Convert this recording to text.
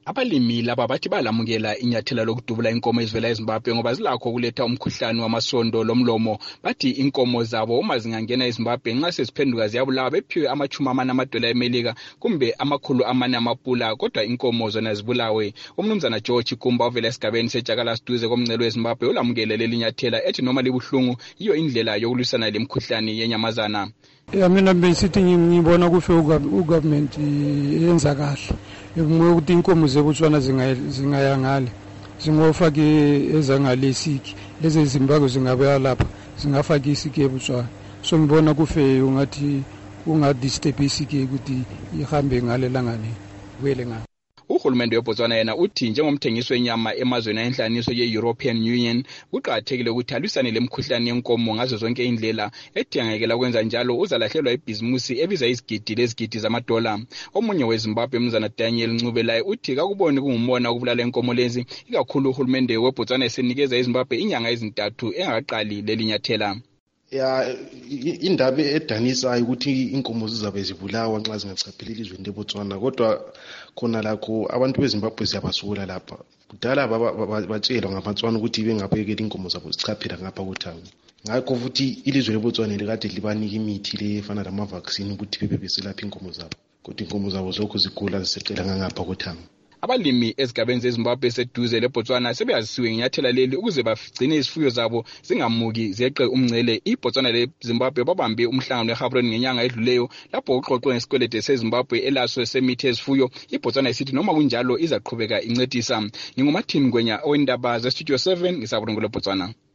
Abalimi laba bathi balamukela inyathela lokudubula inkomo ezivela eZimbabwe ngoba zilakho ukuletha umkhuhlane wamasondo lomlomo. Bathi inkomo zabo uma zingangena eZimbabwe nxa seziphenduka ziyabulawa bephiwe $40 eMelika kumbe $400 amapula, kodwa inkomo zona zibulawe. Umnumzana George Chikumba ovela esigabeni seJakala siduze komngcele weZimbabwe ulamukele leli nyathela ethi noma libuhlungu iyo indlela yokulwisana lemkhuhlane yenyamazana. Mina besithi ngibona kufe ugovernment yenza kahle ukuthi inkomo zeBotswana zingaya ngale zingofaka ezangale isiki lezi Zimbabwe zingabaya lapha zingafaka isiki eBotswana. So ngibona kufe ungadisturb isiki ukuthi ihambe ngale langane kwele ngale. Uhulumende weBotswana yena uthi njengomthengisi wenyama emazweni enhlanganiso ye-European Union kuqakathekile ukuthi alwisane lemkhuhlane yenkomo ngazo zonke indlela. Edingakela ukwenza njalo uzalahlelwa ibhizimusi ebiza izigidi zamadola. Omunye weZimbabwe umnumzana Daniel Ncube uthi kakuboni kungumona ukubulala inkomo lezi, ikakhulu uhulumende weBotswana esenikeza iZimbabwe inyanga ezintathu engaqali leli nyathela. Indaba edanisayo ukuthi inkomo zizabe zibulawa nxa zingachapheleli izweni leBotswana, kodwa khona lakho abantu beZimbabwe siyabasula lapha. Kudala batshelwa ngamaTswana ukuthi bengabekela inkomo zabo zichaphela ngapha koThango. Ngakho futhi ilizwe leBotswana likade libanika imithi le efana lama-vaccine ukuthi bebe beselapha inkomo zabo, kodwa inkomo zabo zokho zigula zisecela ngapha koThango. Abalimi ezigabeni zeZimbabwe seduze leBotswana sebeyazisiwe ngenyathela leli ukuze bagcine izifuyo zabo zingamuki zeqe umngcele. iBotswana leZimbabwe babambe umhlangano eGaborone ngenyanga edluleyo lapho uxoxwe ngesikwelede seZimbabwe elaso semithi yezifuyo. iBotswana isithi noma kunjalo izaqhubeka incedisa. NginguMartin Ngwenya owendaba zeStudio 7 ngisaburungu leBotswana.